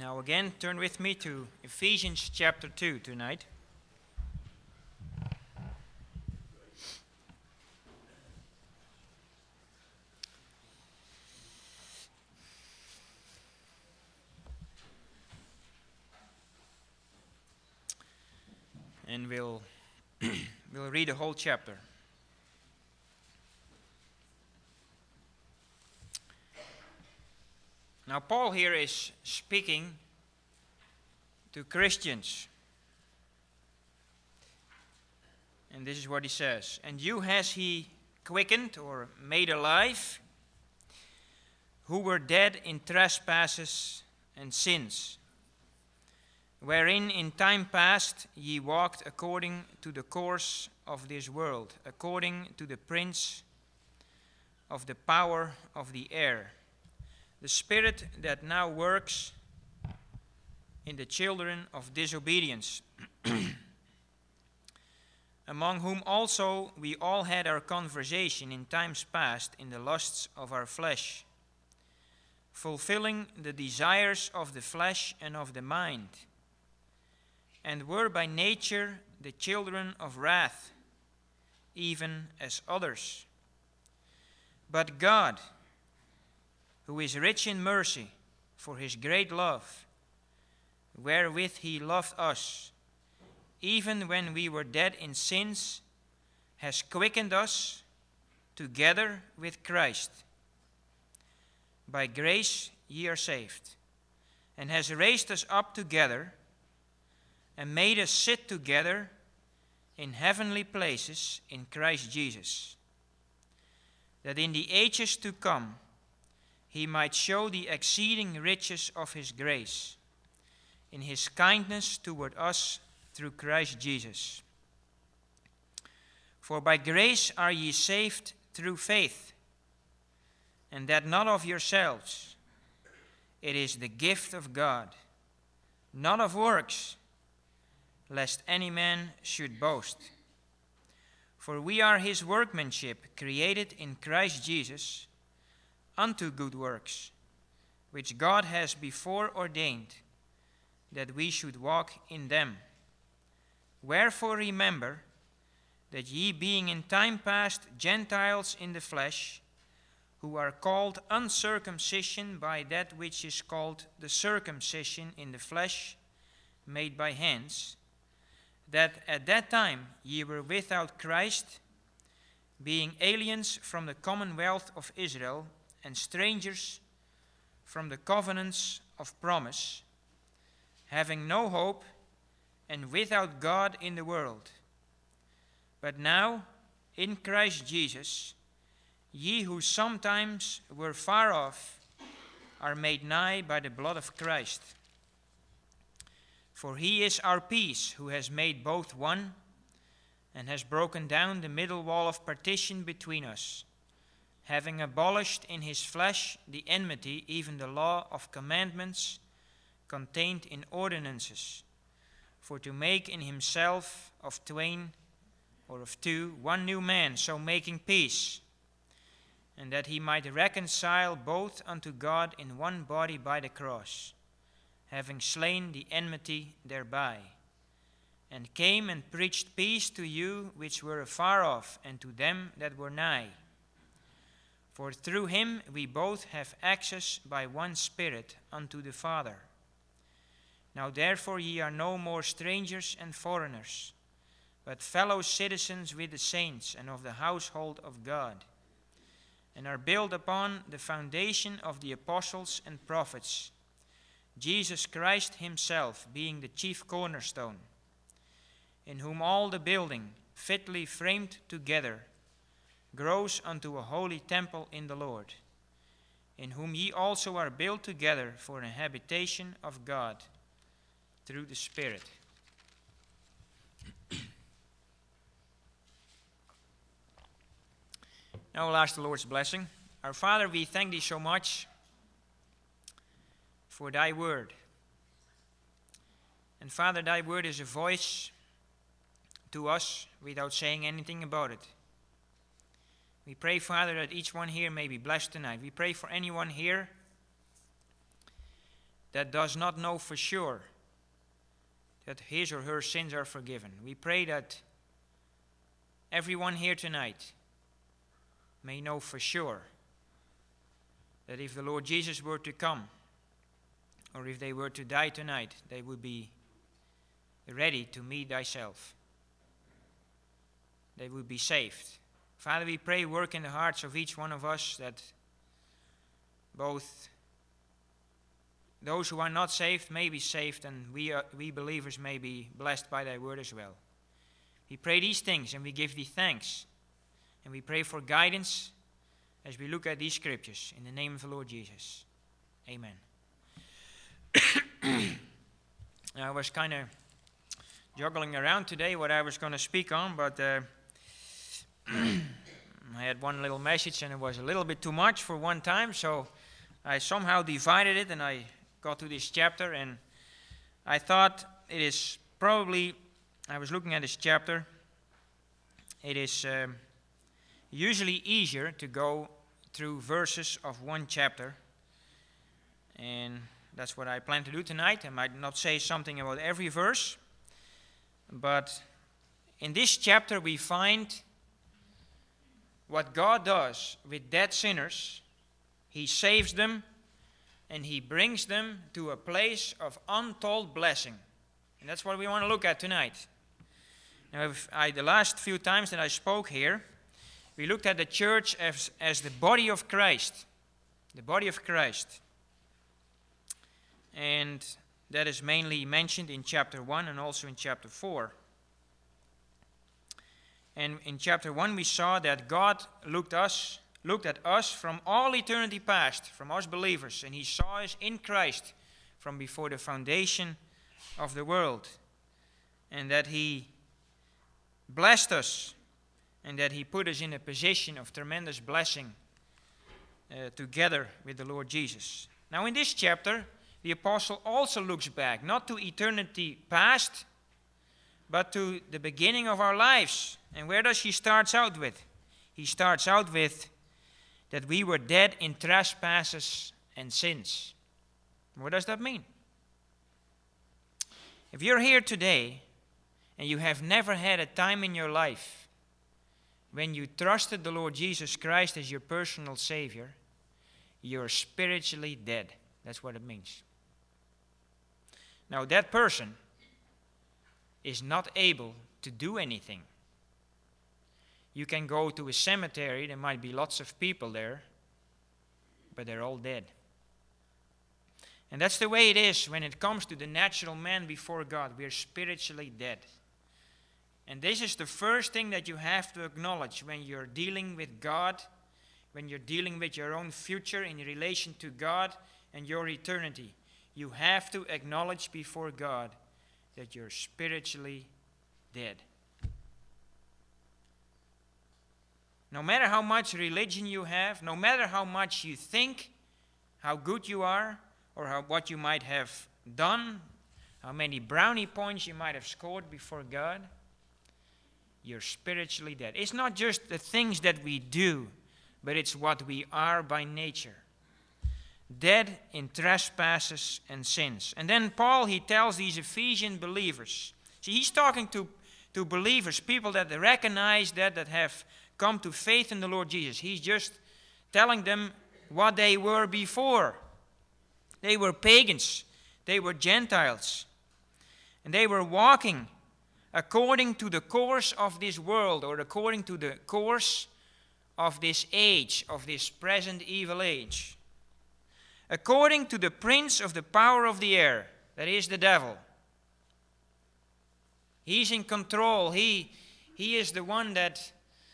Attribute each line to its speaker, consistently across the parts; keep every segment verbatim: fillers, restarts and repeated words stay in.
Speaker 1: Now again, turn with me to Ephesians chapter two tonight. And we'll we'll read the whole chapter. Now Paul here is speaking to Christians. And this is what he says. And you has he quickened or made alive, who were dead in trespasses and sins, wherein in time past ye walked according to the course of this world, according to the prince of the power of the air, the spirit that now works in the children of disobedience, among whom also we all had our conversation in times past in the lusts of our flesh, fulfilling the desires of the flesh and of the mind, and were by nature the children of wrath, even as others. But God, who is rich in mercy, for his great love, wherewith he loved us, even when we were dead in sins, has quickened us together with Christ. By grace ye are saved, and has raised us up together, and made us sit together in heavenly places in Christ Jesus, that in the ages to come he might show the exceeding riches of his grace in his kindness toward us through Christ Jesus. For by grace are ye saved through faith, and that not of yourselves. It is the gift of God, not of works, lest any man should boast. For we are his workmanship, created in Christ Jesus, unto good works, which God has before ordained that we should walk in them. Wherefore remember that ye being in time past Gentiles in the flesh, who are called uncircumcision by that which is called the circumcision in the flesh, made by hands, that at that time ye were without Christ, being aliens from the commonwealth of Israel, and strangers from the covenants of promise, having no hope, and without God in the world. But now, in Christ Jesus, ye who sometimes were far off are made nigh by the blood of Christ. For he is our peace, who has made both one, and has broken down the middle wall of partition between us, having abolished in his flesh the enmity, even the law of commandments contained in ordinances, for to make in himself of twain or of two one new man, so making peace, and that he might reconcile both unto God in one body by the cross, having slain the enmity thereby, and came and preached peace to you which were afar off, and to them that were nigh. For through him we both have access by one Spirit unto the Father. Now therefore ye are no more strangers and foreigners, but fellow citizens with the saints and of the household of God, and are built upon the foundation of the apostles and prophets, Jesus Christ himself being the chief cornerstone, in whom all the building, fitly framed together, grows unto a holy temple in the Lord, in whom ye also are built together for an habitation of God through the Spirit. Now we'll ask the Lord's blessing. Our Father, we thank thee so much for thy word. And Father, thy word is a voice to us without saying anything about it. We pray, Father, that each one here may be blessed tonight. We pray for anyone here that does not know for sure that his or her sins are forgiven. We pray that everyone here tonight may know for sure that if the Lord Jesus were to come, or if they were to die tonight, they would be ready to meet thyself. They would be saved. Father, we pray, work in the hearts of each one of us, that both those who are not saved may be saved, and we, are, we believers may be blessed by thy word as well. We pray these things, and we give thee thanks. And we pray for guidance as we look at these scriptures. In the name of the Lord Jesus. Amen. I was kind of juggling around today what I was going to speak on, but uh, I had one little message and it was a little bit too much for one time, so I somehow divided it and I got to this chapter, and I thought it is probably, I was looking at this chapter, it is um, usually easier to go through verses of one chapter, and that's what I plan to do tonight. I might not say something about every verse, but in this chapter we find what God does with dead sinners. He saves them and He brings them to a place of untold blessing. And that's what we want to look at tonight. Now, if I, the last few times that I spoke here, we looked at the church as, as the body of Christ. The body of Christ. And that is mainly mentioned in chapter one and also in chapter four. And in chapter one we saw that God looked us looked at us from all eternity past, from us believers, and He saw us in Christ from before the foundation of the world, and that He blessed us, and that He put us in a position of tremendous blessing uh, together with the Lord Jesus. Now in this chapter, the apostle also looks back, not to eternity past, but to the beginning of our lives. And where does he start out with? He starts out with that we were dead in trespasses and sins. What does that mean? If you're here today and you have never had a time in your life when you trusted the Lord Jesus Christ as your personal Savior, you're spiritually dead. That's what it means. Now that person is not able to do anything. You can go to a cemetery, there might be lots of people there, but they're all dead. And that's the way it is when it comes to the natural man before God. We are spiritually dead. And this is the first thing that you have to acknowledge when you're dealing with God, when you're dealing with your own future in relation to God and your eternity. You have to acknowledge before God that you're spiritually dead. No matter how much religion you have, no matter how much you think, how good you are, or how, what you might have done, how many brownie points you might have scored before God, you're spiritually dead. It's not just the things that we do, but it's what we are by nature. Dead in trespasses and sins. And then Paul, he tells these Ephesian believers. See, he's talking to, to believers, people that recognize that, that have come to faith in the Lord Jesus. He's just telling them what they were before. They were pagans. They were Gentiles. And they were walking according to the course of this world, or according to the course of this age, of this present evil age. According to the prince of the power of the air, that is the devil. He's in control. He, he is the one that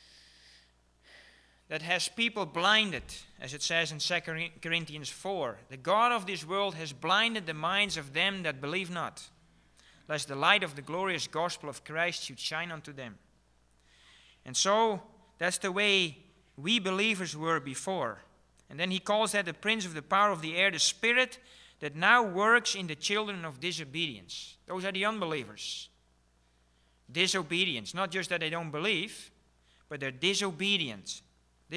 Speaker 1: that has people blinded, as it says in Second Corinthians four. The God of this world has blinded the minds of them that believe not, lest the light of the glorious gospel of Christ should shine unto them. And so, that's the way we believers were before. And then he calls that the prince of the power of the air, the spirit that now works in the children of disobedience. Those are the unbelievers. Disobedience. Not just that they don't believe, but they're disobedient.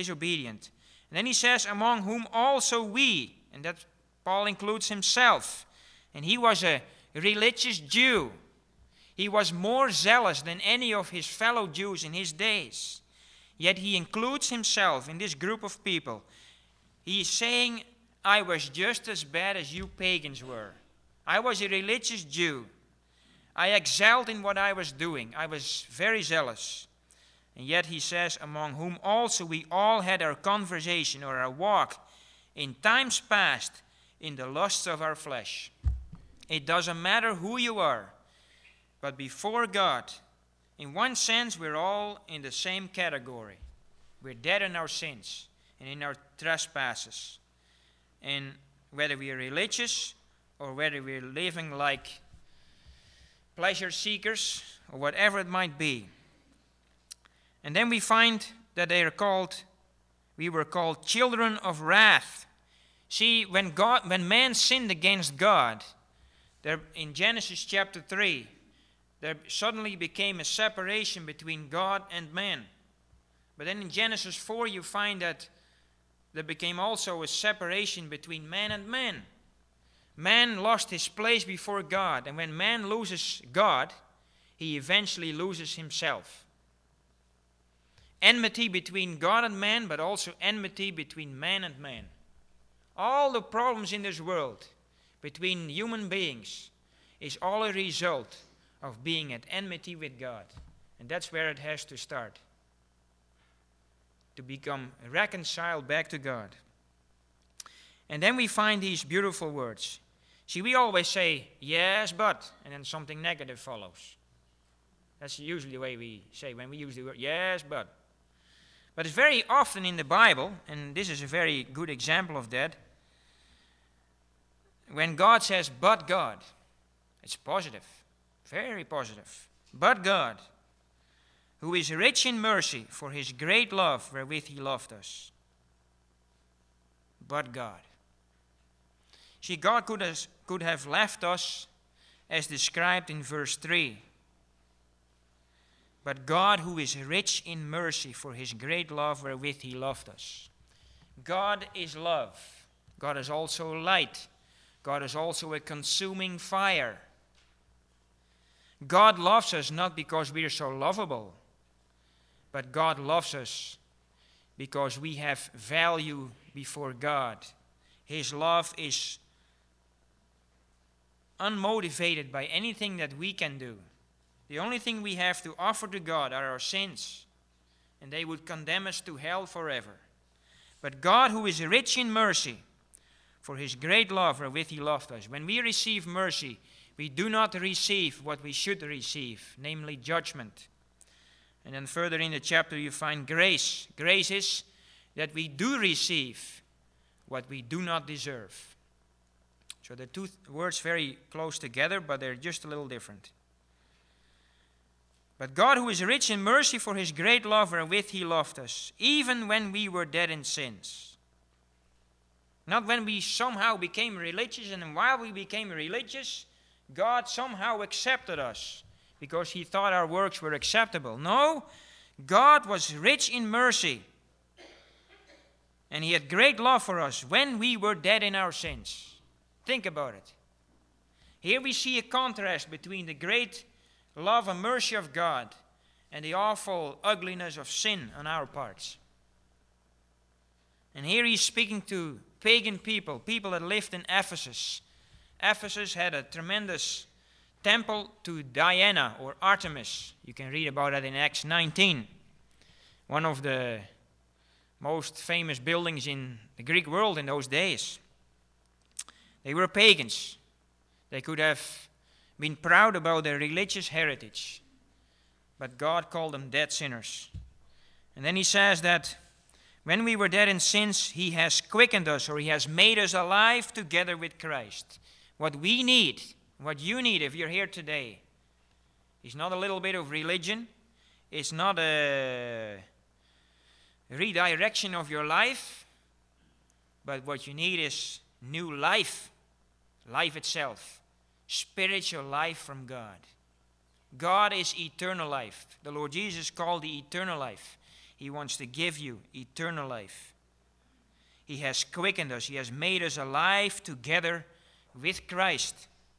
Speaker 1: Disobedient. And then he says, among whom also we, and that Paul includes himself, And he was a religious Jew. He was more zealous than any of his fellow Jews in his days. Yet he includes himself in this group of people. He is saying, I was just as bad as you pagans were. I was a religious Jew. I excelled in what I was doing. I was very zealous. And yet he says, among whom also we all had our conversation or our walk in times past in the lusts of our flesh. It doesn't matter who you are, but before God, in one sense, we're all in the same category. We're dead in our sins and in our trespasses. And whether we are religious or whether we're living like pleasure seekers or whatever it might be. And then we find that they are called, we were called children of wrath. See, when God, when man sinned against God, there in Genesis chapter three, there suddenly became a separation between God and man. But then in Genesis four, you find that there became also a separation between man and man. Man lost his place before God, and when man loses God, he eventually loses himself. Enmity between God and man, but also enmity between man and man. All the problems in this world between human beings is all a result of being at enmity with God. And that's where it has to start. To become reconciled back to God. And then we find these beautiful words. See, we always say, yes, but, and then something negative follows. That's usually the way we say when we use the word, yes, but. But it's very often in the Bible, and this is a very good example of that, when God says, but God, it's positive, very positive. But God, who is rich in mercy for his great love wherewith he loved us. But God. See, God could have, could have left us as described in verse three. But God, who is rich in mercy for his great love wherewith he loved us. God is love. God is also light. God is also a consuming fire. God loves us not because we are so lovable, but God loves us because we have value before God. His love is unmotivated by anything that we can do. The only thing we have to offer to God are our sins, and they would condemn us to hell forever. But God, who is rich in mercy, for his great love wherewith he loved us. When we receive mercy, we do not receive what we should receive, namely judgment. And then further in the chapter you find grace. Grace is that we do receive what we do not deserve. So the two th- words very close together, but they're just a little different. But God, who is rich in mercy for his great love wherewith he loved us, even when we were dead in sins. Not when we somehow became religious, and while we became religious, God somehow accepted us because he thought our works were acceptable. No, God was rich in mercy. And he had great love for us when we were dead in our sins. Think about it. Here we see a contrast between the great love and mercy of God and the awful ugliness of sin on our parts. And here he's speaking to pagan people, people that lived in Ephesus. Ephesus had a tremendous temple to Diana or Artemis. You can read about that in Acts nineteen. One of the most famous buildings in the Greek world in those days. They were pagans. They could have been proud about their religious heritage. But God called them dead sinners. And then he says that when we were dead in sins, he has quickened us, or he has made us alive together with Christ. What we need, what you need if you're here today, is not a little bit of religion. It's not a redirection of your life. But what you need is new life. Life itself. Spiritual life from God. God is eternal life. The Lord Jesus called the eternal life. He wants to give you eternal life. He has quickened us. He has made us alive together with Christ.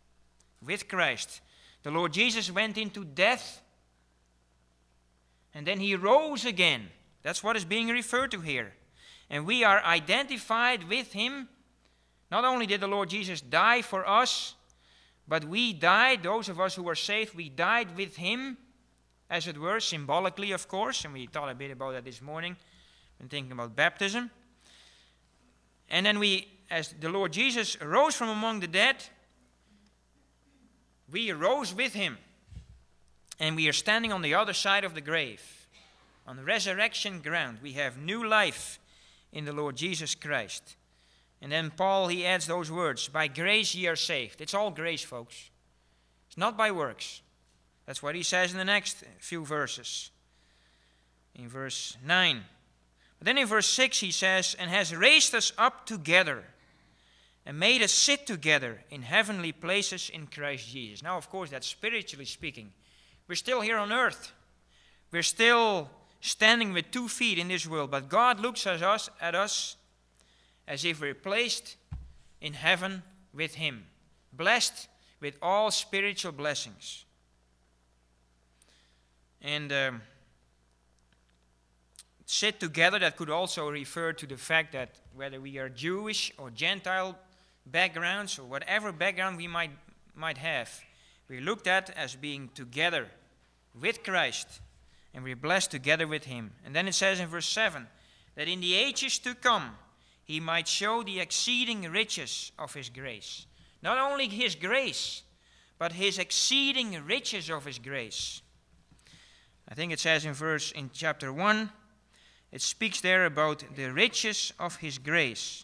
Speaker 1: with Christ. The Lord Jesus went into death, and then he rose again. That's what is being referred to here. And we are identified with him. Not only did the Lord Jesus die for us, but we died, those of us who were saved, we died with him, as it were, symbolically, of course. And we thought a bit about that this morning when thinking about baptism. And then we, as the Lord Jesus rose from among the dead, we rose with him. And we are standing on the other side of the grave. On resurrection ground, we have new life in the Lord Jesus Christ. And then Paul, he adds those words, by grace ye are saved. It's all grace, folks. It's not by works. That's what he says in the next few verses. In verse nine. But then in verse six he says, and has raised us up together and made us sit together in heavenly places in Christ Jesus. Now, of course, that's spiritually speaking. We're still here on earth. We're still standing with two feet in this world. But God looks at us, at us as if we're placed in heaven with him, blessed with all spiritual blessings. And um, sit together, that could also refer to the fact that whether we are Jewish or Gentile backgrounds or whatever background we might, might have, we're looked at as being together with Christ, and we're blessed together with him. And then it says in verse seven, that in the ages to come, he might show the exceeding riches of his grace. Not only his grace, but his exceeding riches of his grace. I think it says in verse, in chapter one, it speaks there about the riches of his grace.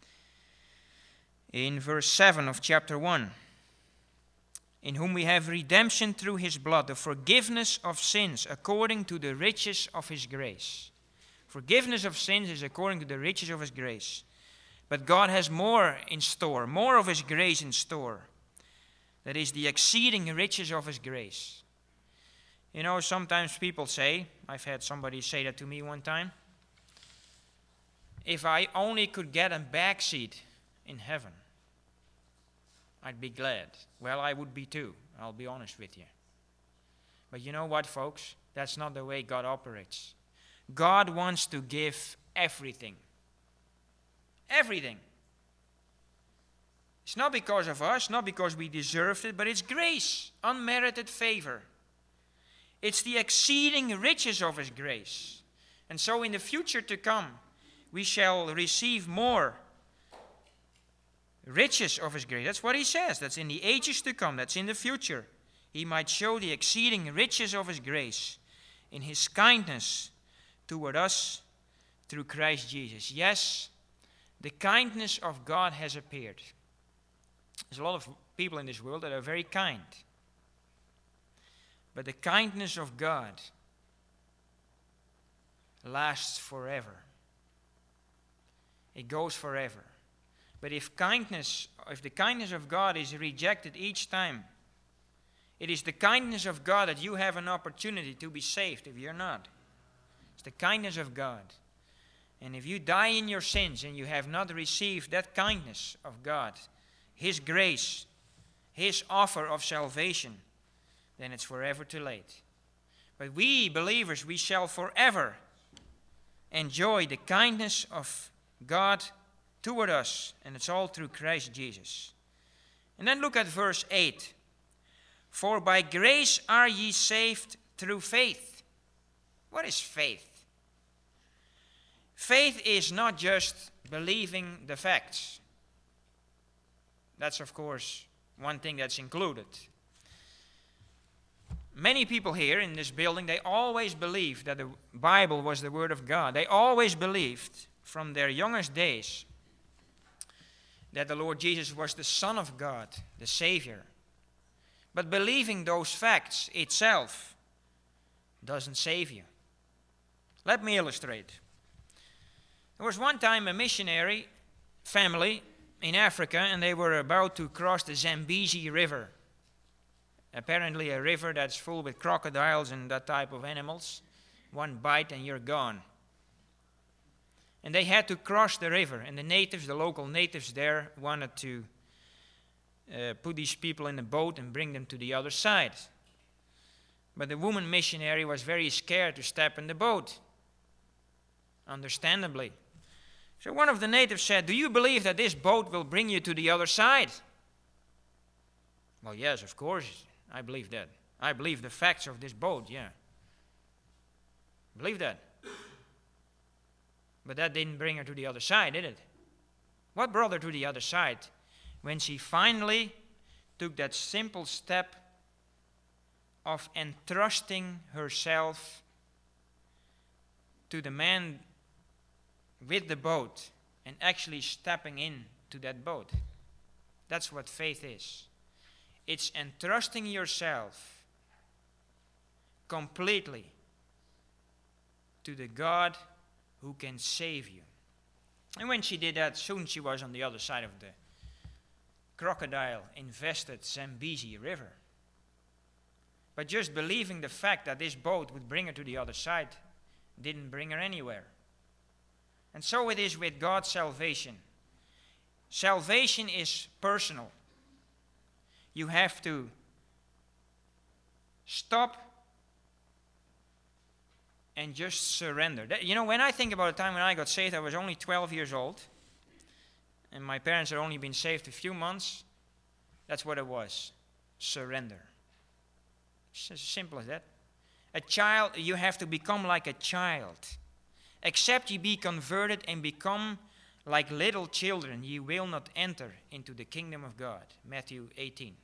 Speaker 1: In verse seven of chapter one, in whom we have redemption through his blood, the forgiveness of sins according to the riches of his grace. Forgiveness of sins is according to the riches of his grace. But God has more in store, more of his grace in store. That is the exceeding riches of his grace. You know, sometimes people say, I've had somebody say that to me one time, if I only could get a back seat in heaven, I'd be glad. Well, I would be too, I'll be honest with you. But you know what, folks? That's not the way God operates. God wants to give everything. Everything. It's not because of us, not because we deserved it, but it's grace, unmerited favor. It's the exceeding riches of his grace. And so in the future to come, we shall receive more riches of his grace. That's what he says. That's in the ages to come. That's in the future. He might show the exceeding riches of his grace in his kindness toward us through Christ Jesus. Yes, the kindness of God has appeared. There's a lot of people in this world that are very kind. But the kindness of God lasts forever. It goes forever. But if kindness, if the kindness of God is rejected each time, it is the kindness of God that you have an opportunity to be saved if you're not. It's the kindness of God. And if you die in your sins and you have not received that kindness of God, his grace, his offer of salvation, then it's forever too late. But we believers, we shall forever enjoy the kindness of God toward us, and it's all through Christ Jesus. And then look at verse eight. For by grace are ye saved through faith. What is faith? Faith is not just believing the facts. That's, of course, one thing that's included. Many people here in this building, they always believed that the Bible was the Word of God. They always believed from their youngest days that the Lord Jesus was the Son of God, the Savior. But believing those facts itself doesn't save you. Let me illustrate. There was one time a missionary family in Africa, and they were about to cross the Zambezi River. Apparently a river that's full with crocodiles and that type of animals. One bite and you're gone. And they had to cross the river, and the natives, the local natives there, wanted to uh, put these people in a boat and bring them to the other side. But the woman missionary was very scared to step in the boat, understandably. So one of the natives said, "Do you believe that this boat will bring you to the other side?" "Well, yes, of course, I believe that. I believe the facts of this boat, yeah. Believe that." But that didn't bring her to the other side, did it? What brought her to the other side? When she finally took that simple step of entrusting herself to the man with the boat and actually stepping in to that boat. That's what faith is. It's entrusting yourself completely to the God who can save you. And when she did that, soon she was on the other side of the crocodile-infested Zambezi River. But just believing the fact that this boat would bring her to the other side didn't bring her anywhere. And so it is with God's salvation. Salvation is personal. You have to stop and just surrender. That, you know, when I think about the time when I got saved, I was only twelve years old. And my parents had only been saved a few months. That's what it was. Surrender. It's as simple as that. A child, you have to become like a child. Except ye be converted and become like little children, ye will not enter into the kingdom of God. Matthew eighteen.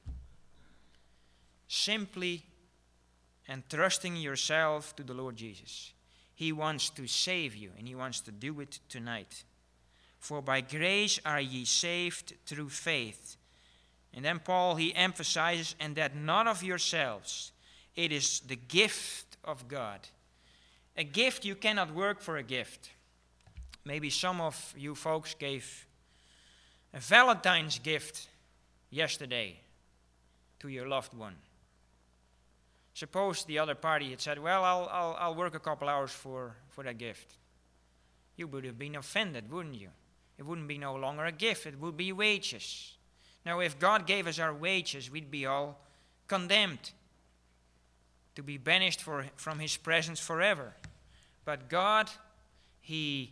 Speaker 1: Simply entrusting yourself to the Lord Jesus. He wants to save you, and He wants to do it tonight. For by grace are ye saved through faith. And then Paul, he emphasizes, and that not of yourselves. It is the gift of God. A gift, you cannot work for a gift. Maybe some of you folks gave a Valentine's gift yesterday to your loved one. Suppose the other party had said, "Well, I'll, I'll, I'll work a couple hours for, for that gift." You would have been offended, wouldn't you? It wouldn't be no longer a gift, it would be wages. Now, if God gave us our wages, we'd be all condemned to be banished for, from His presence forever. But God, He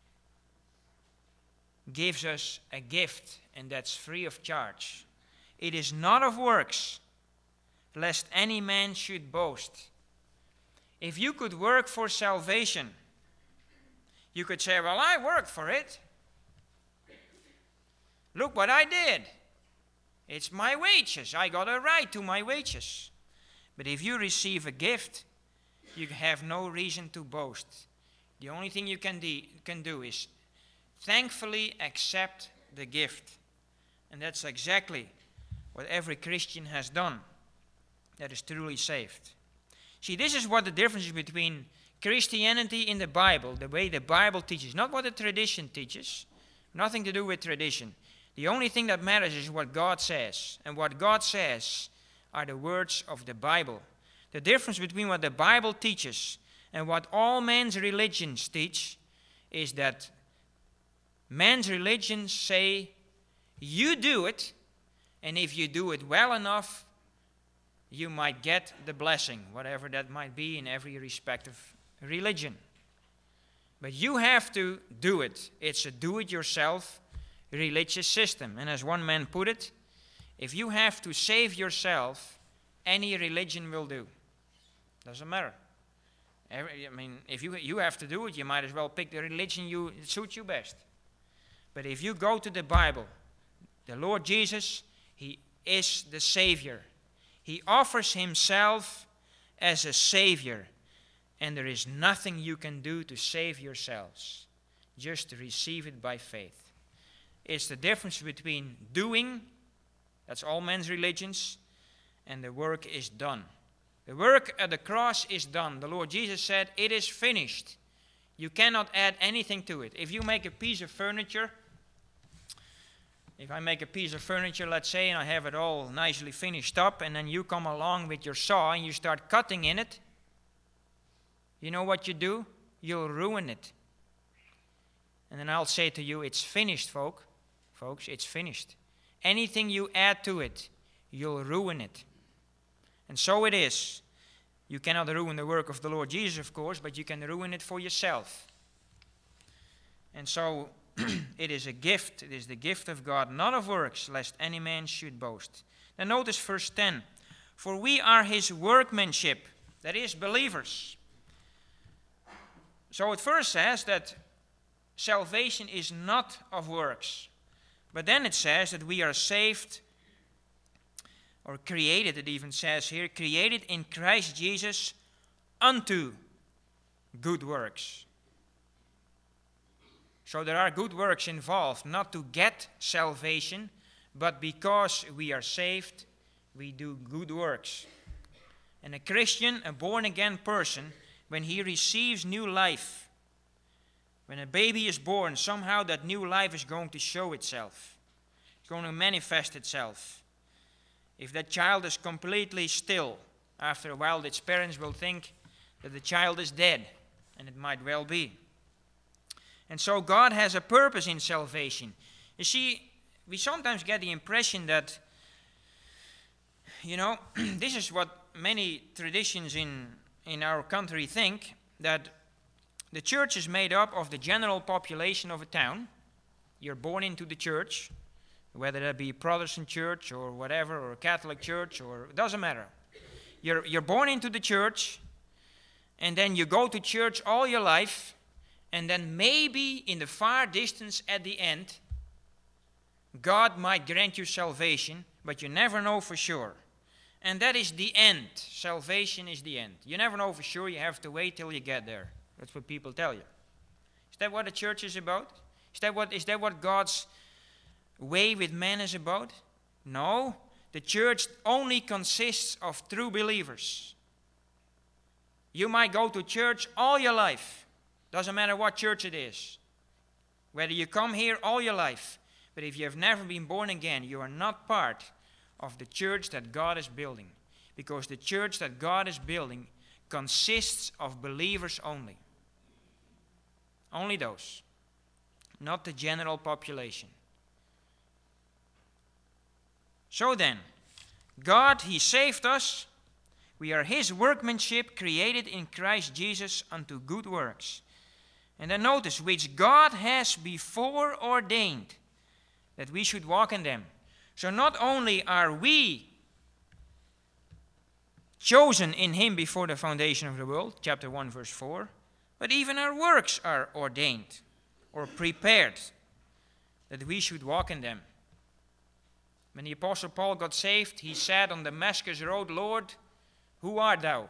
Speaker 1: gives us a gift, and that's free of charge. It is not of works, lest any man should boast. If you could work for salvation, you could say, "Well, I worked for it. Look what I did. It's my wages. I got a right to my wages." But if you receive a gift, you have no reason to boast. The only thing you can, de- can do is thankfully accept the gift. And that's exactly what every Christian has done that is truly saved. See, this is what the difference is between Christianity in the Bible, the way the Bible teaches, not what the tradition teaches, nothing to do with tradition. The only thing that matters is what God says. And what God says are the words of the Bible. The difference between what the Bible teaches and what all men's religions teach is that men's religions say, you do it, and if you do it well enough, you might get the blessing, whatever that might be in every respective religion. But you have to do it. It's a do-it-yourself religious system. And as one man put it, if you have to save yourself, any religion will do. Doesn't matter. Every, I mean, if you, you have to do it, you might as well pick the religion you suits you best. But if you go to the Bible, the Lord Jesus, He is the Savior. He offers Himself as a Savior. And there is nothing you can do to save yourselves. Just receive it by faith. It's the difference between doing, that's all men's religions, and the work is done. The work at the cross is done. The Lord Jesus said, "It is finished." You cannot add anything to it. If you make a piece of furniture, if I make a piece of furniture, let's say, and I have it all nicely finished up, and then you come along with your saw and you start cutting in it, you know what you do? You'll ruin it. And then I'll say to you, it's finished, folk. Folks, it's finished. Anything you add to it, you'll ruin it. And so it is. You cannot ruin the work of the Lord Jesus, of course, but you can ruin it for yourself. And so it is a gift. It is the gift of God, not of works, lest any man should boast. Now notice verse ten. For we are his workmanship, that is, believers. So it first says that salvation is not of works. But then it says that we are saved, or created, it even says here, created in Christ Jesus unto good works. So there are good works involved, not to get salvation, but because we are saved, we do good works. And a Christian, a born-again person, when he receives new life, when a baby is born, somehow that new life is going to show itself. It's going to manifest itself. If that child is completely still, after a while its parents will think that the child is dead, and it might well be. And so God has a purpose in salvation. You see, we sometimes get the impression that, you know, this is what many traditions in, in our country think, that the church is made up of the general population of a town. You're born into the church, whether that be a Protestant church or whatever, or a Catholic church, or it doesn't matter. You're, you're born into the church, and then you go to church all your life, and then maybe in the far distance at the end, God might grant you salvation, but you never know for sure. And that is the end. Salvation is the end. You never know for sure. You have to wait till you get there. That's what people tell you. Is that what the church is about? Is that what, is that what God's way with man is about? No. The church only consists of true believers. You might go to church all your life. Doesn't matter what church it is. Whether you come here all your life. But if you have never been born again, you are not part of the church that God is building. Because the church that God is building consists of believers only. Only those. Not the general population. So then, God, He saved us. We are His workmanship, created in Christ Jesus unto good works. And then notice, which God has before ordained that we should walk in them. So not only are we chosen in Him before the foundation of the world, chapter one, verse four, but even our works are ordained or prepared that we should walk in them. When the Apostle Paul got saved, he said on Damascus road, Lord, who art thou?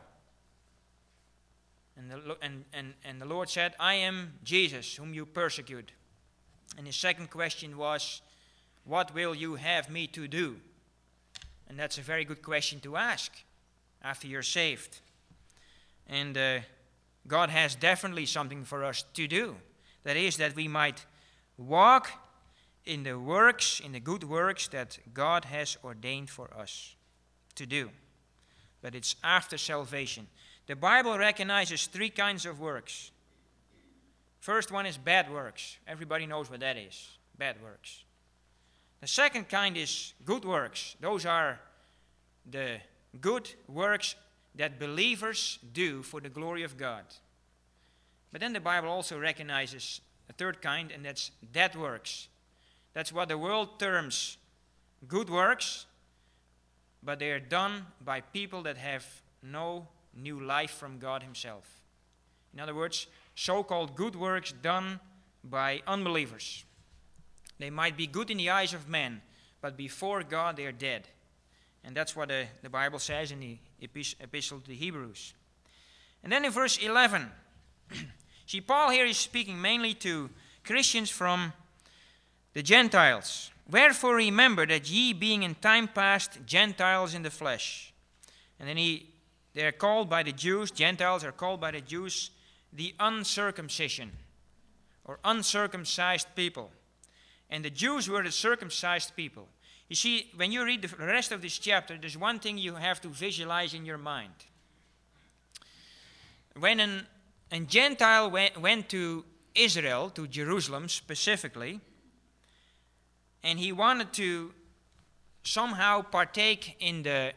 Speaker 1: And the, and, and, and the Lord said, I am Jesus, whom you persecute. And his second question was, what will you have me to do? And that's a very good question to ask after you're saved. And uh, God has definitely something for us to do. That is, that we might walk in the works, in the good works that God has ordained for us to do. But it's after salvation. The Bible recognizes three kinds of works. First one is bad works. Everybody knows what that is. Bad works. The second kind is good works. Those are the good works that believers do for the glory of God. But then the Bible also recognizes a third kind, and that's dead works. That's what the world terms good works, but they are done by people that have no new life from God Himself. In other words, so-called good works done by unbelievers. They might be good in the eyes of men, but before God they are dead. And that's what the, the Bible says in the epistle to the Hebrews. And then in verse eleven, see, Paul here is speaking mainly to Christians from the Gentiles. Wherefore remember that ye being in time past Gentiles in the flesh. And then he, they are called by the Jews, Gentiles are called by the Jews, the uncircumcision, or uncircumcised people. And the Jews were the circumcised people. You see, when you read the rest of this chapter, there's one thing you have to visualize in your mind. When an, a Gentile went, went to Israel, to Jerusalem specifically, and he wanted to somehow partake in the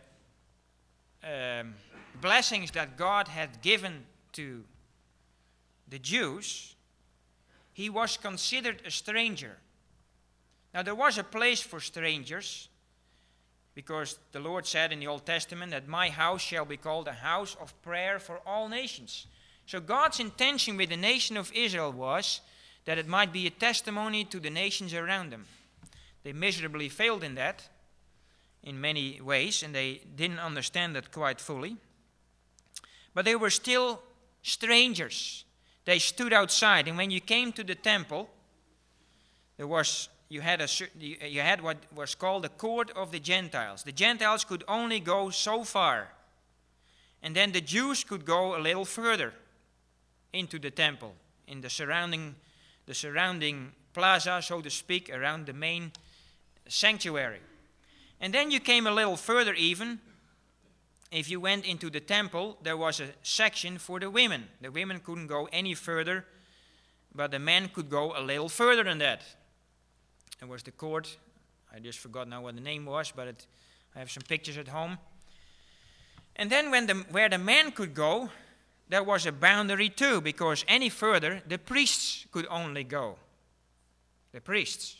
Speaker 1: um, blessings that God had given to the Jews, he was considered a stranger. Now there was a place for strangers, because the Lord said in the Old Testament that my house shall be called a house of prayer for all nations. So God's intention with the nation of Israel was that it might be a testimony to the nations around them. They miserably failed in that in many ways, and they didn't understand that quite fully. But they were still strangers. They stood outside, and when you came to the temple, there was you had a you had what was called the court of the Gentiles. The Gentiles could only go so far, and then the Jews could go a little further into the temple, in the surrounding the surrounding plaza, so to speak, around the main sanctuary. And then you came a little further even. If you went into the temple, there was a section for the women. The women couldn't go any further, but the men could go a little further than that. There was the court. I just forgot now what the name was, but it, I have some pictures at home. And then when the, where the men could go, there was a boundary too, because any further, the priests could only go. The priests.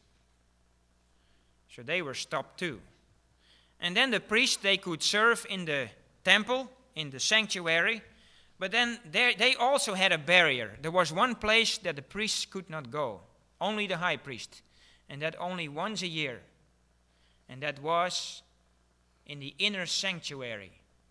Speaker 1: So they were stopped too. And then the priests, they could serve in the temple, in the sanctuary, but then there, they also had a barrier. There was one place that the priests could not go, only the high priest, and that only once a year. And that was in the inner sanctuary.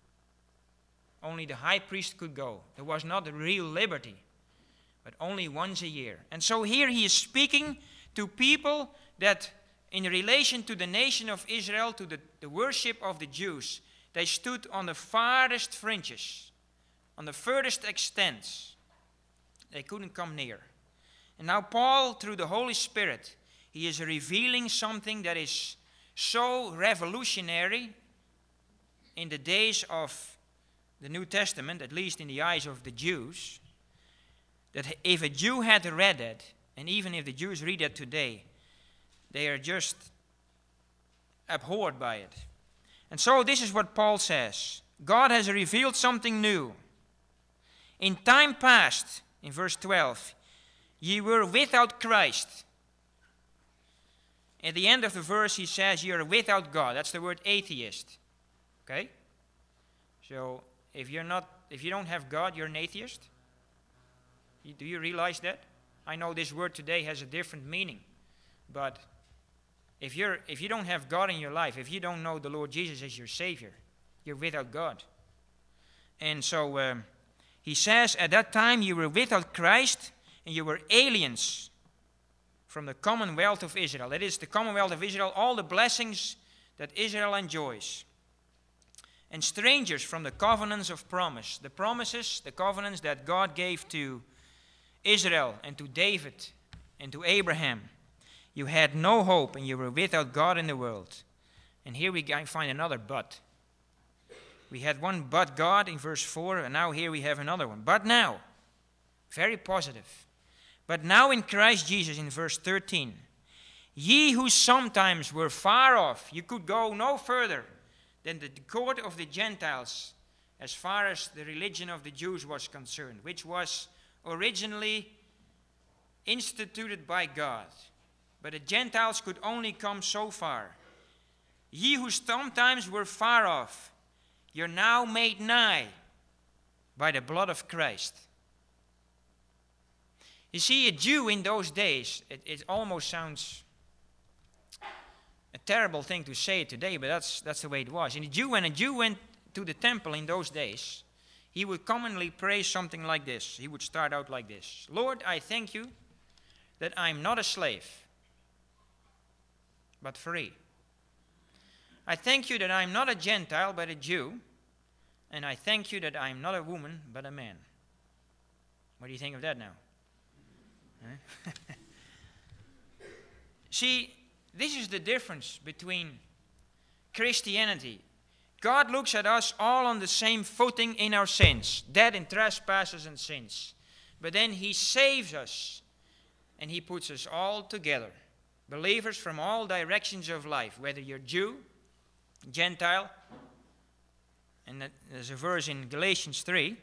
Speaker 1: Only the high priest could go. There was not a real liberty, but only once a year. And so here he is speaking to people that in relation to the nation of Israel, to the, the worship of the Jews, they stood on the farthest fringes, on the furthest extents. They couldn't come near. And now Paul, through the Holy Spirit, he is revealing something that is so revolutionary in the days of the New Testament, at least in the eyes of the Jews, that if a Jew had read it, and even if the Jews read it today, they are just abhorred by it. And so this is what Paul says. God has revealed something new. In time past, in verse twelve, ye were without Christ. At the end of the verse he says, you are without God. That's the word atheist. Okay? So if you're not, if you don't have God, you're an atheist. Do you realize that? I know this word today has a different meaning, but If you're if you don't have God in your life, if you don't know the Lord Jesus as your Savior, you're without God. And so um, he says, at that time you were without Christ, and you were aliens from the commonwealth of Israel. That is, the commonwealth of Israel, all the blessings that Israel enjoys. And strangers from the covenants of promise. The promises, the covenants that God gave to Israel and to David and to Abraham. You had no hope, and you were without God in the world. And here we find another but. We had one but God in verse four, and now here we have another one. But now, very positive. But now in Christ Jesus in verse thirteen, ye who sometimes were far off, you could go no further than the court of the Gentiles as far as the religion of the Jews was concerned, which was originally instituted by God. But the Gentiles could only come so far. Ye who sometimes were far off, you're now made nigh by the blood of Christ. You see, a Jew in those days, it, it almost sounds a terrible thing to say today, but that's, that's the way it was. And a Jew, when a Jew went to the temple in those days, he would commonly pray something like this. He would start out like this. Lord, I thank you that I'm not a slave, but free. I thank you that I am not a Gentile, but a Jew. And I thank you that I am not a woman, but a man. What do you think of that now? Huh? See, this is the difference between Christianity. God looks at us all on the same footing in our sins, dead in trespasses and sins. But then he saves us, and he puts us all together. Believers from all directions of life, whether you're Jew, Gentile. And there's a verse in Galatians three.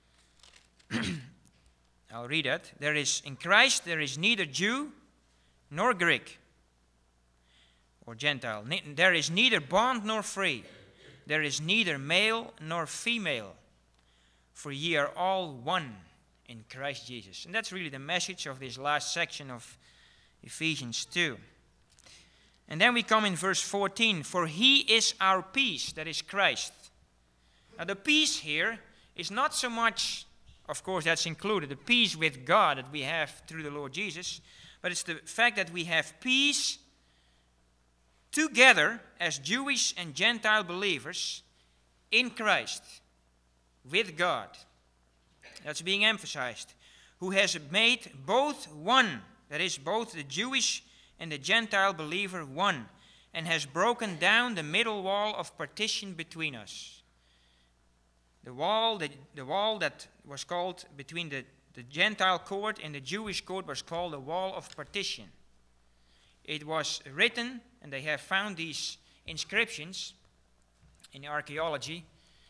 Speaker 1: I'll read it. There is in Christ there is neither Jew nor Greek or Gentile. There is neither bond nor free. There is neither male nor female. For ye are all one in Christ Jesus. And that's really the message of this last section of Ephesians two. And then we come in verse fourteen. For he is our peace, that is Christ. Now the peace here is not so much, of course that's included, the peace with God that we have through the Lord Jesus, but it's the fact that we have peace together as Jewish and Gentile believers in Christ with God. That's being emphasized. Who has made both one, that is both the Jewish and the Gentile believer one, and has broken down the middle wall of partition between us. The wall, the, the wall that was called between the, the Gentile court and the Jewish court was called the wall of partition. It was written, and they have found these inscriptions in archaeology,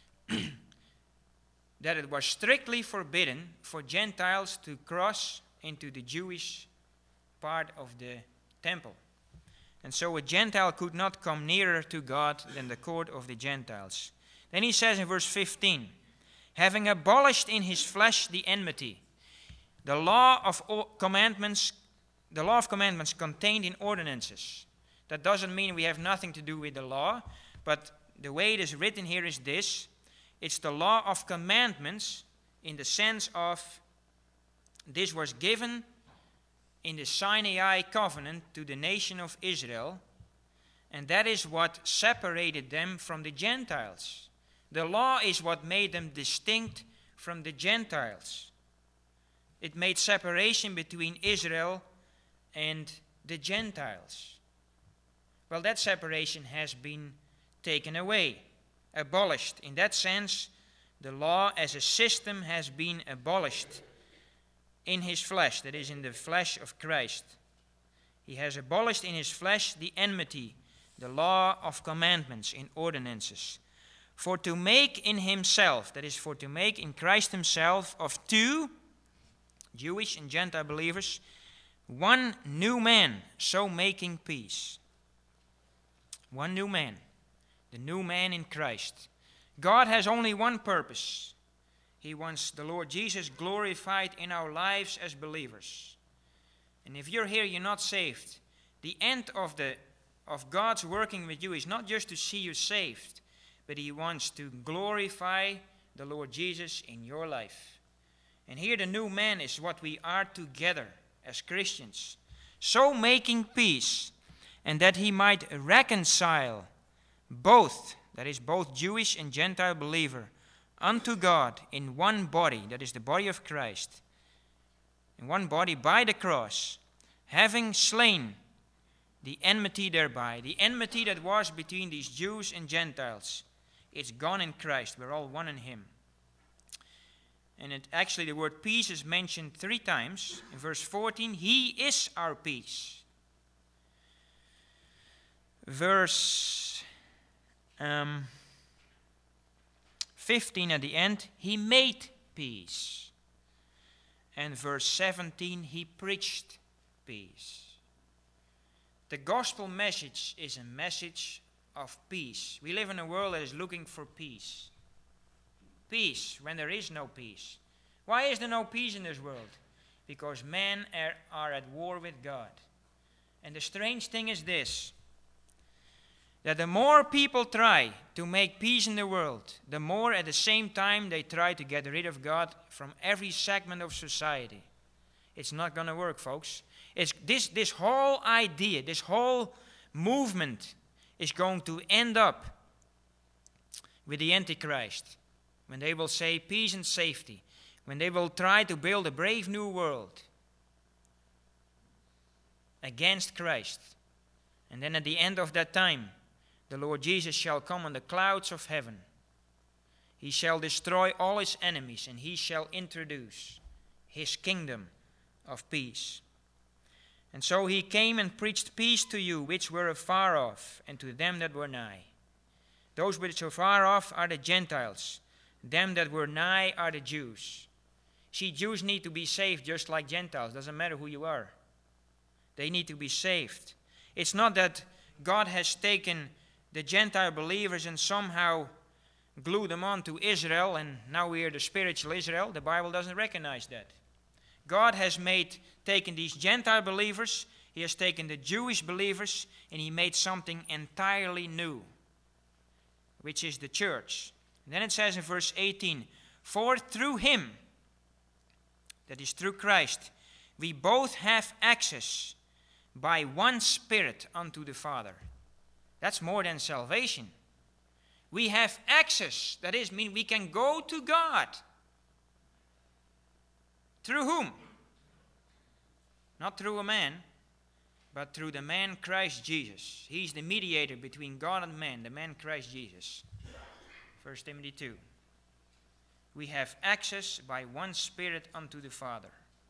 Speaker 1: that it was strictly forbidden for Gentiles to cross into the Jewish part of the temple. And so a Gentile could not come nearer to God than the court of the Gentiles. Then he says in verse fifteen, having abolished in his flesh the enmity, the law of commandments, the law of commandments contained in ordinances. That doesn't mean we have nothing to do with the law, but the way it is written here is this. It's the law of commandments in the sense of this was given in the Sinai covenant to the nation of Israel, and that is what separated them from the Gentiles. The law is what made them distinct from the Gentiles. It made separation between Israel and the Gentiles. Well, that separation has been taken away, abolished. In that sense, the law as a system has been abolished in his flesh, that is, in the flesh of Christ. He has abolished in his flesh the enmity, the law of commandments in ordinances. For to make in himself, that is, for to make in Christ himself of two, Jewish and Gentile believers, one new man, so making peace. One new man, the new man in Christ. God has only one purpose. He wants the Lord Jesus glorified in our lives as believers. And if you're here, you're not saved. The end of the of God's working with you is not just to see you saved, but he wants to glorify the Lord Jesus in your life. And here the new man is what we are together as Christians. So making peace, and that he might reconcile both, that is both Jewish and Gentile believer, unto God in one body, that is the body of Christ, in one body by the cross, having slain the enmity thereby. The enmity that was between these Jews and Gentiles, it's gone in Christ. We're all one in him. And it, actually the word peace is mentioned three times. In verse fourteen, he is our peace. Verse um, fifteen at the end, he made peace. And verse seventeen, he preached peace. The gospel message is a message of peace. We live in a world that is looking for peace. Peace when there is no peace. Why is there no peace in this world? Because men are, are at war with God. And the strange thing is this, that the more people try to make peace in the world, the more at the same time they try to get rid of God from every segment of society. It's not going to work, folks. It's this, this whole idea, this whole movement is going to end up with the Antichrist, when they will say peace and safety, when they will try to build a brave new world against Christ. And then at the end of that time, the Lord Jesus shall come on the clouds of heaven. He shall destroy all his enemies, and he shall introduce his kingdom of peace. And so he came and preached peace to you which were afar off, and to them that were nigh. Those which are far off are the Gentiles. Them that were nigh are the Jews. See, Jews need to be saved just like Gentiles. Doesn't matter who you are. They need to be saved. It's not that God has taken the Gentile believers and somehow glued them on to Israel and now we are the spiritual Israel. The Bible doesn't recognize that. God has made, taken these Gentile believers, He has taken the Jewish believers, and He made something entirely new, which is the church. And then it says in verse eighteen, for through Him, that is through Christ, we both have access by one Spirit unto the Father. That's more than salvation. We have access. That is, mean we can go to God. Through whom? Not through a man, but through the man Christ Jesus. He's the mediator between God and man, the man Christ Jesus. First Timothy two. We have access by one Spirit unto the Father.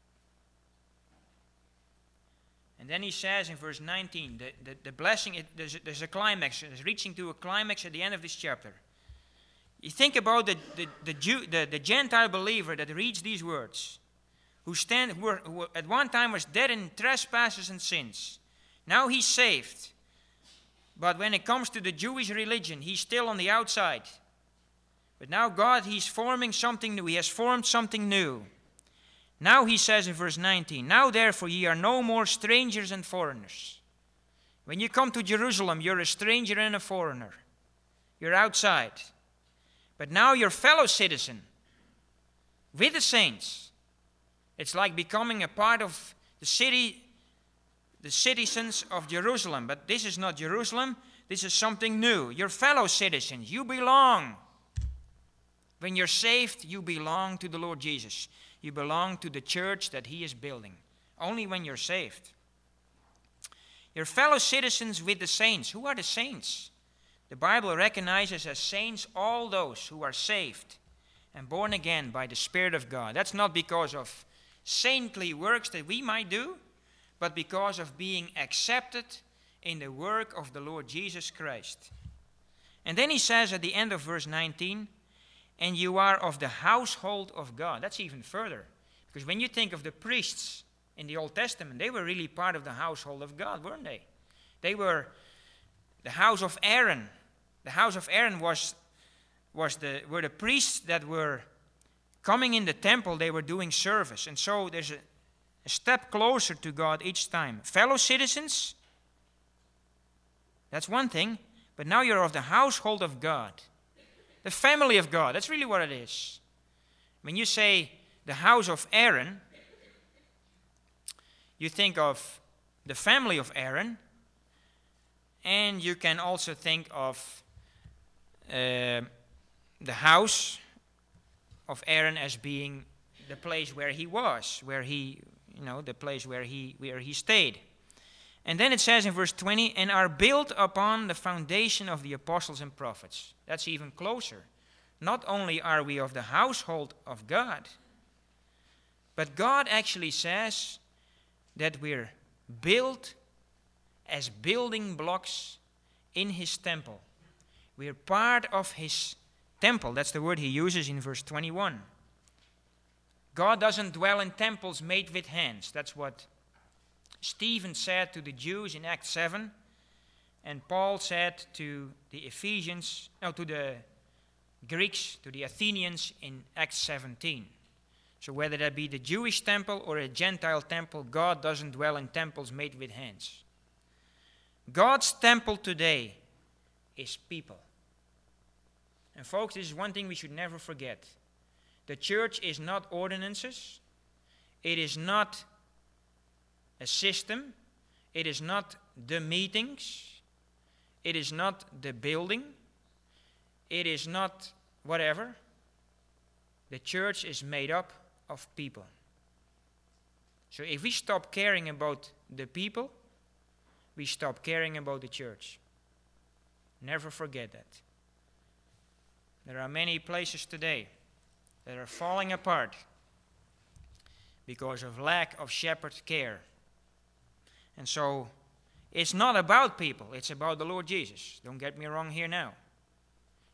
Speaker 1: And then he says in verse nineteen, the, the, the blessing, it, there's, there's a climax, it's reaching to a climax at the end of this chapter. You think about the, the, the, Jew, the, the Gentile believer that reads these words, who, stand, who, were, who at one time was dead in trespasses and sins. Now he's saved. But when it comes to the Jewish religion, he's still on the outside. But now God, He's forming something new. He has formed something new. Now He says in verse nineteen, now therefore ye are no more strangers and foreigners. When you come to Jerusalem, you're a stranger and a foreigner. You're outside. But now you're fellow citizen with the saints. It's like becoming a part of the city, the citizens of Jerusalem. But this is not Jerusalem. This is something new. You're fellow citizens. You belong. When you're saved, you belong to the Lord Jesus. You belong to the church that He is building. Only when you're saved. You're fellow citizens with the saints. Who are the saints? The Bible recognizes as saints all those who are saved and born again by the Spirit of God. That's not because of saintly works that we might do, but because of being accepted in the work of the Lord Jesus Christ. And then he says at the end of verse nineteen, and you are of the household of God. That's even further. Because when you think of the priests in the Old Testament, they were really part of the household of God, weren't they? They were the house of Aaron. The house of Aaron was, was the, were the priests that were coming in the temple. They were doing service. And so there's a, a step closer to God each time. Fellow citizens, that's one thing. But now you're of the household of God. The family of God, that's really what it is. When you say the house of Aaron, you think of the family of Aaron, and you can also think of uh, the house of Aaron as being the place where he was, where he, you know, the place where he where he stayed. And then it says in verse twenty, and are built upon the foundation of the apostles and prophets. That's even closer. Not only are we of the household of God, but God actually says that we're built as building blocks in His temple. We're part of His temple. That's the word He uses in verse twenty-one. God doesn't dwell in temples made with hands. That's what Stephen said to the Jews in Acts seven, and Paul said to the Ephesians, no, to the Greeks, to the Athenians in Acts seventeen. So whether that be the Jewish temple or a Gentile temple, God doesn't dwell in temples made with hands. God's temple today is people. And folks, this is one thing we should never forget. The church is not ordinances. It is not a system. It is not the meetings. It is not the building. It is not whatever. The church is made up of people. So if we stop caring about the people, we stop caring about the church. Never forget that. There are many places today that are falling apart because of lack of shepherd care. And so it's not about people, it's about the Lord Jesus. Don't get me wrong here now.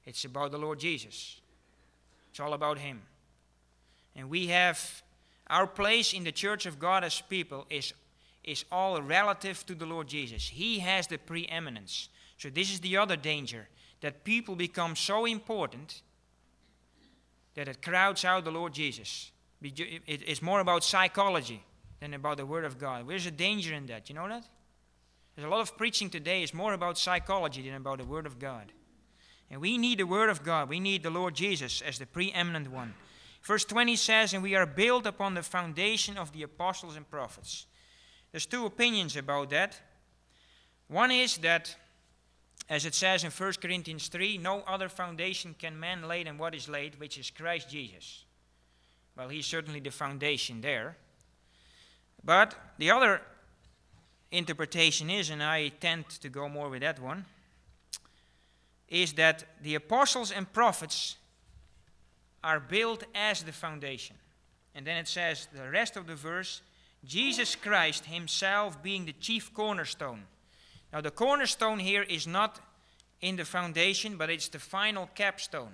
Speaker 1: It's about the Lord Jesus. It's all about Him. And we have, our place in the church of God as people is, is all relative to the Lord Jesus. He has the preeminence. So this is the other danger, that people become so important that it crowds out the Lord Jesus. It's more about psychology than about the Word of God. There's a danger in that. You know that? There's a lot of preaching today is more about psychology than about the Word of God. And we need the Word of God. We need the Lord Jesus as the preeminent one. Verse twenty says, and we are built upon the foundation of the apostles and prophets. There's two opinions about that. One is that, as it says in First Corinthians three, no other foundation can man lay than what is laid, which is Christ Jesus. Well, he's certainly the foundation there. But the other interpretation is, and I tend to go more with that one, is that the apostles and prophets are built as the foundation. And then it says, the rest of the verse, Jesus Christ himself being the chief cornerstone. Now the cornerstone here is not in the foundation, but it's the final capstone.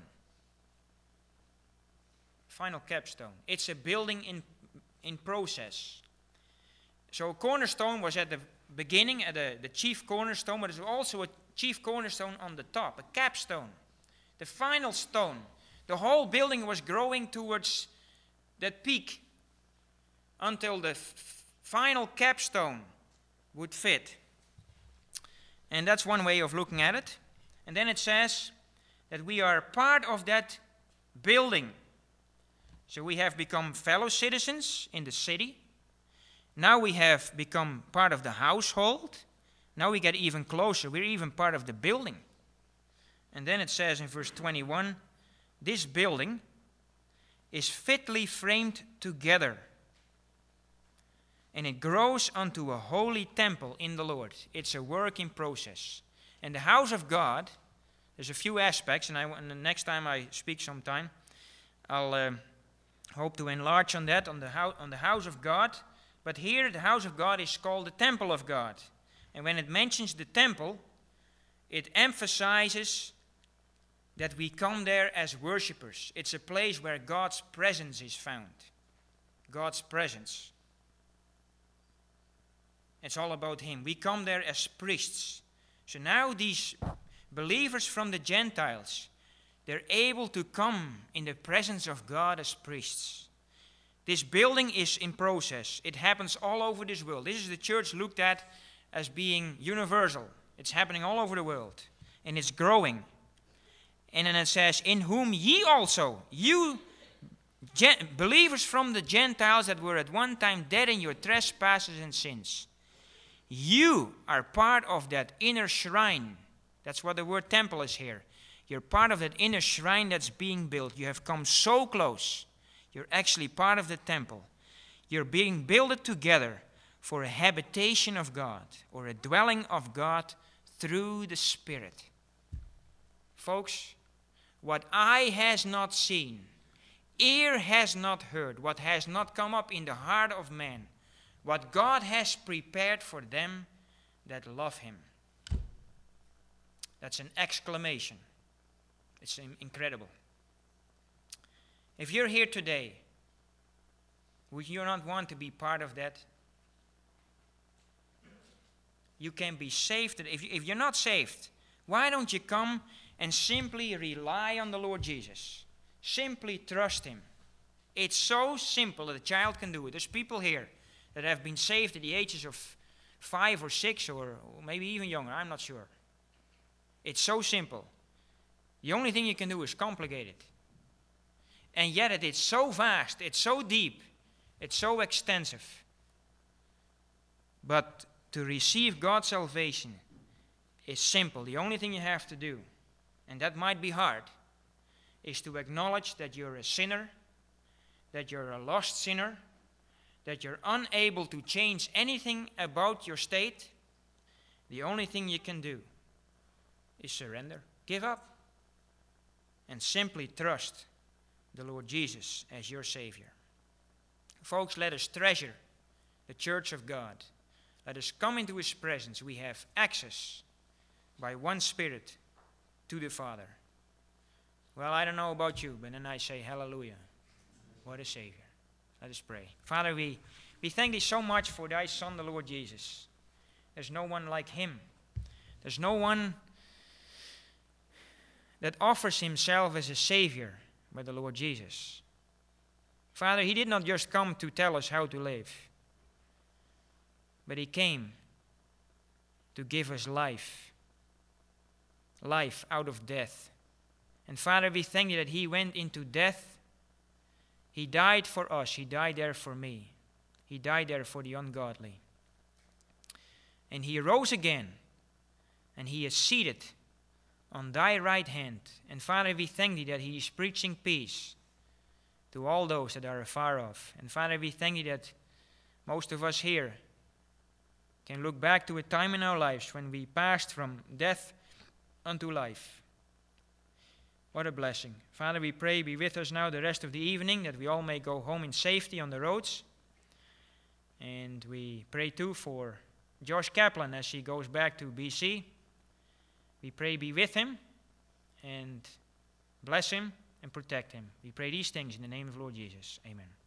Speaker 1: Final capstone. It's a building in, in process. So a cornerstone was at the beginning, at the, the chief cornerstone, but there's also a chief cornerstone on the top, a capstone. The final stone. The whole building was growing towards that peak until the f- final capstone would fit. And that's one way of looking at it. And then it says that we are part of that building. So we have become fellow citizens in the city. Now we have become part of the household. Now we get even closer. We're even part of the building. And then it says in verse twenty-one, this building is fitly framed together, and it grows unto a holy temple in the Lord. It's a work in process. And the house of God, there's a few aspects, and, I, and the next time I speak sometime, I'll uh, hope to enlarge on that, on the, house, on the house of God. But here the house of God is called the temple of God. And when it mentions the temple, it emphasizes that we come there as worshippers. It's a place where God's presence is found. God's presence. It's all about Him. We come there as priests. So now these believers from the Gentiles, they're able to come in the presence of God as priests. This building is in process. It happens all over this world. This is the church looked at as being universal. It's happening all over the world. And it's growing. And then it says, in whom ye also, you gen- believers from the Gentiles that were at one time dead in your trespasses and sins, you are part of that inner shrine. That's what the word temple is here. You're part of that inner shrine that's being built. You have come so close. You're actually part of the temple. You're being built together for a habitation of God, or a dwelling of God through the Spirit. Folks, what eye has not seen, ear has not heard, what has not come up in the heart of man, what God has prepared for them that love Him. That's an exclamation. It's incredible. If you're here today, would you not want to be part of that? You can be saved. If, if you're not saved, why don't you come and simply rely on the Lord Jesus? Simply trust Him. It's so simple that a child can do it. There's people here that have been saved at the ages of five or six or, or maybe even younger. I'm not sure. It's so simple. The only thing you can do is complicate it. And yet it is so vast, it's so deep, it's so extensive. But to receive God's salvation is simple. The only thing you have to do, and that might be hard, is to acknowledge that you're a sinner, that you're a lost sinner, that you're unable to change anything about your state. The only thing you can do is surrender, give up, and simply trust the Lord Jesus as your Savior. Folks, let us treasure the church of God. Let us come into His presence. We have access by one Spirit to the Father. Well, I don't know about you, but then I say, hallelujah. What a Savior. Let us pray. Father, we, we thank thee so much for thy Son, the Lord Jesus. There's no one like him. There's no one that offers himself as a Savior but the Lord Jesus. Father, he did not just come to tell us how to live, but he came to give us life. Life out of death. And Father, we thank you that he went into death. He died for us. He died there for me. He died there for the ungodly. And he rose again. And he is seated on thy right hand. And Father, we thank thee that he is preaching peace to all those that are afar off. And Father, we thank thee that most of us here can look back to a time in our lives when we passed from death unto life. What a blessing. Father, we pray, be with us now the rest of the evening, that we all may go home in safety on the roads. And we pray too for Josh Kaplan as he goes back to B C. We pray, be with him and bless him and protect him. We pray these things in the name of Lord Jesus. Amen.